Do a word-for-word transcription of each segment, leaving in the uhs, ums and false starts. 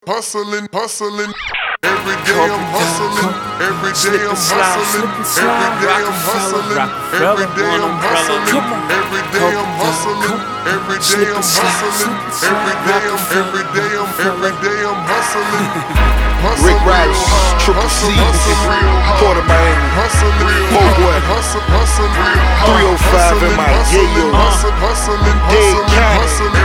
hustling, hustling. Every day I'm hustling, every day I'm hustling, every day I'm hustling, every day I'm hustling, every day I'm hustling, every day I'm hustling, every day I'm, every day I'm, every day I'm hustling. Rick Ross, Triple C, Port of Miami, Mo Boy, three oh five in my yayo, Dade County.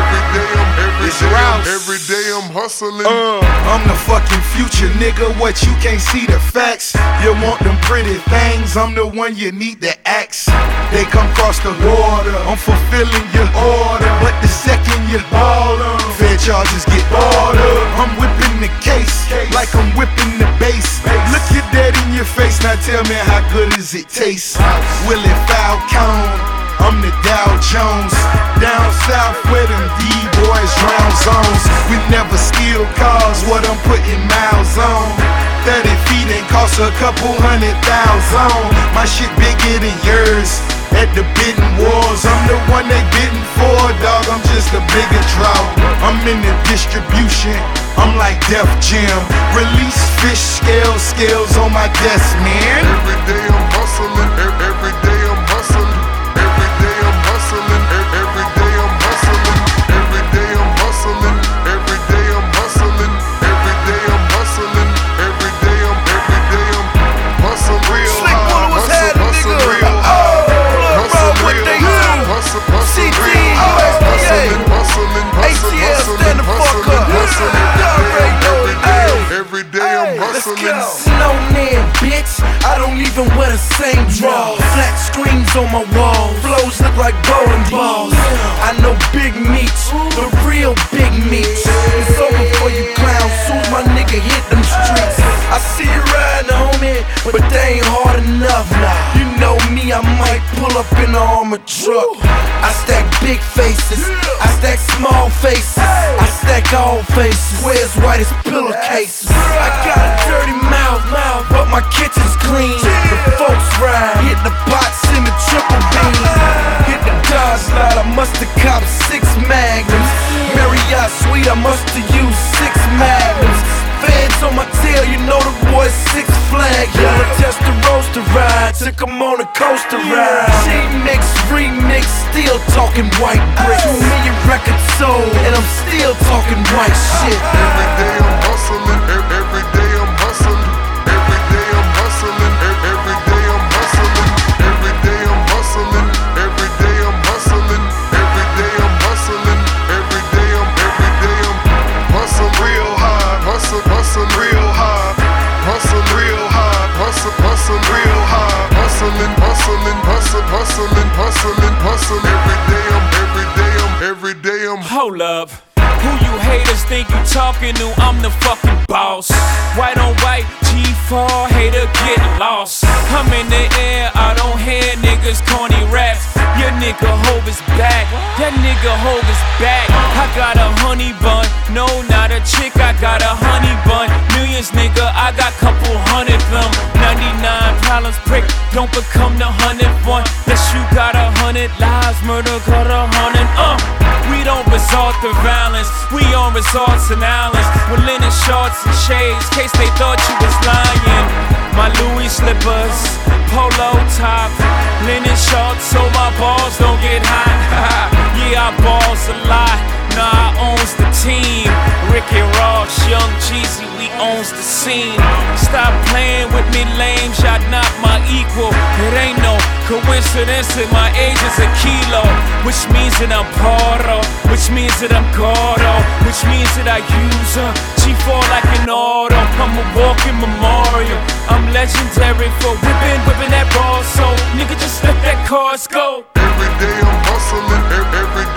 It's Rouse. Every day I'm hustling. Uh, I'm the fucking future, nigga. What you can't see the facts. You want them pretty things, I'm the one you need to axe. They come cross the border, I'm fulfilling your order. But the second you ball them, fair charges get ordered. I'm whipping the case, like I'm whipping the bass. Look your dead in your face, now tell me how good does it taste. Willie Falcone, I'm the Dow Jones. Down south where them D-boys drown zones. We never steal cars, what I'm putting miles on. Thirty feet ain't cost a couple hundred thousand. My shit bigger than yours. At the bidding wars, I'm the one they bidding for, dog. I'm just a bigger draw. I'm in the distribution, I'm like Def Jam. Release fish scales, scales on my desk, man. Every day I'm hustling, every day I'm hustling. Every day I'm hustling, every day I'm hustling. Every day I'm hustling, every day I'm hustling. Every day I'm hustling, every day I'm, every day I'm hustling real hard. Hustle, hustle real hard. Hustle real hard. Hustle, hustle real hard. Hustling, hustling, hustling, hustling, hustling, hustling. Every day, every day I'm hustling. Snowman, bitch, I don't even wear the same draw. Flat screens on my wall, flows look like bowling balls. I know big meats, the real big meats. It's over for you clowns, soon my nigga hit them streets. I see you riding, homie, but they ain't hard enough. You know me, I might pull up in an armored truck. I stack big faces, I stack small faces, I stack all faces, squares white as pillowcases. I got a dirty mouth, but my kitchen's clean. The folks ride, hit the box in the triple beam. Hit the Dodge lot, I must've copped six magnums. Marriott suite, I must've used six magnums. Feds on my tail, you know the boy's Six Flag. Yellow test the roaster ride, took him on a coaster ride. G-Mix, remix, still talking white bricks. Two million records sold, and I'm still talking white shit. Every day I'm hustling, every day I'm hustling. Every day I'm hustling, every day I'm hustling. Every day I'm hustling, every day I'm hustling. Every day I'm hustling, every day I'm, every day I'm hustling real hard. Hustle, hustle real hard. Hustle real hard. Hustle, hustle real hard. Hustling, hustling, hustle, hustling, hustling, hustling. Every day I'm, every day I'm, every day I'm. Hold up. Who you haters think you talking to? I'm the fucking boss. White on white, G four, hater get lost. I'm in the air, I don't hear niggas corny raps. Your nigga Hov is back, that nigga Hov is back. I got a honey bun, no not a chick, I got a honey bun. Millions nigga, I got couple hundred them. ninety-nine problems prick, don't become the hundred one. Yes you got a hundred lives, murder got a hundred uh. We don't resort to violence, we on resorts and islands with linen shorts and shades, case they thought you was lying. My Louis slippers, polo top, linen shorts so my balls don't get hot. Yeah, I balls a lot, nah I owns the team. Ricky Ross, Young Jeezy, we owns the scene. Stop playing with me lame, y'all not my equal. It ain't no coincidence that my age is a kilo. Which means that I'm Poro, which means that I'm Gordo, which means that I use her G four like an auto. I'm a walking memorial, I'm legendary for whipping, whipping that ball. So nigga just let that cars go. Every day I'm hustling, every